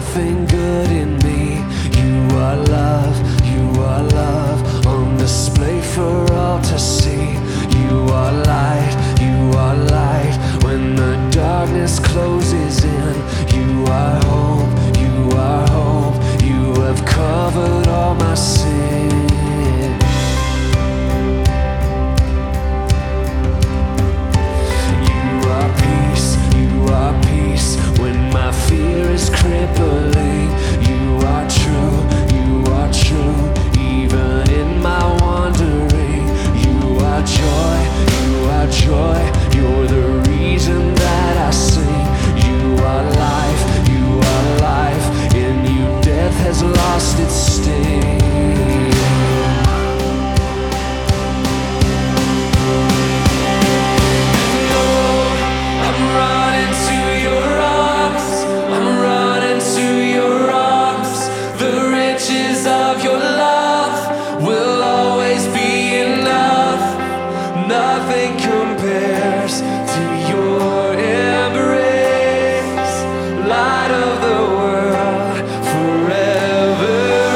something good in me. You are love on display for all to see. You are light when the darkness closes in. You are hope, you have covered all my sin. You are peace when my fear is crippling. You are true, even in my wandering. You are joy, you're the reason that I sing. You are life, in you death has lost its sting. Nothing compares to your embrace, light of the world, forever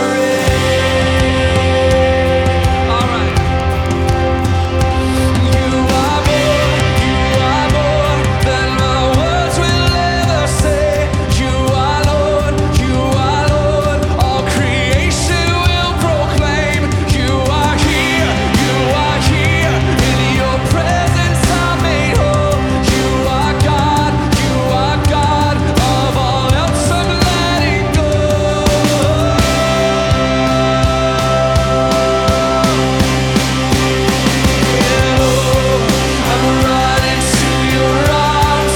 reign. All right. You are more than my words will ever say. You are Lord, all creation will proclaim. You are here, in your presence I'm made whole. You are God, of all else I'm letting go. I'm running to your arms,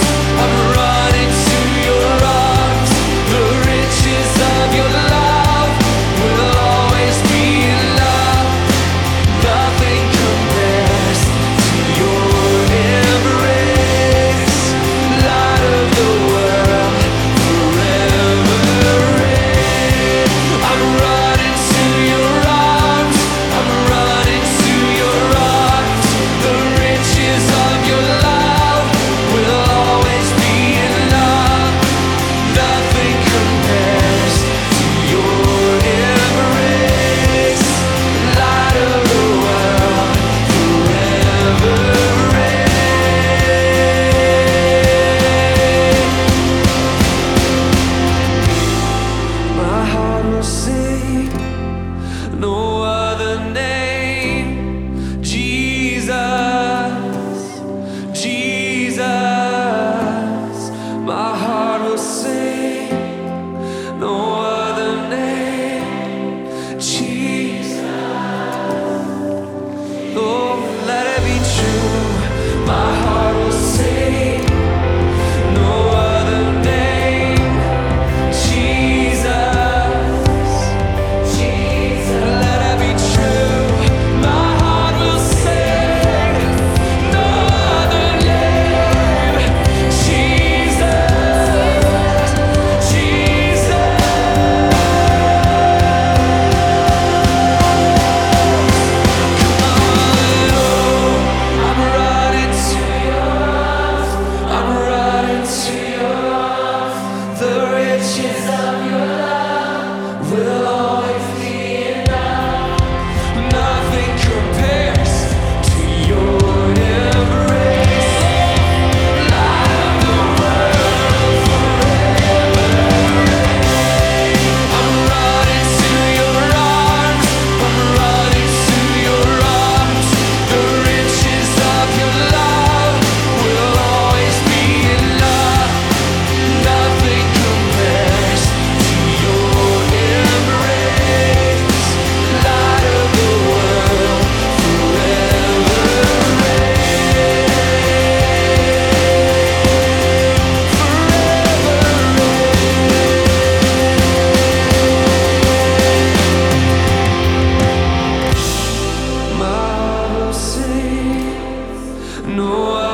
the riches of your love will always be enough. Nothing compares to your embrace, light of the world, forever reign. I'm running to your arms, the riches of your love will always be enough. Nothing compares to your embrace, light of the world, forever reign. My heart will sing no other name. Jesus, my heart will sing no other name. Jesus, oh, let it be true. My heart will sing no other name. Jesus, let it be true. My heart will sing no other name. Jesus, I'm running to your arms, the riches of your love will always be enough. Nothing compares to your embrace, light of the world, forever reign. I'm running to your arms, the riches of your love will always be enough. Nothing compares to your embrace, light of the world, forever reign, My heart will sing no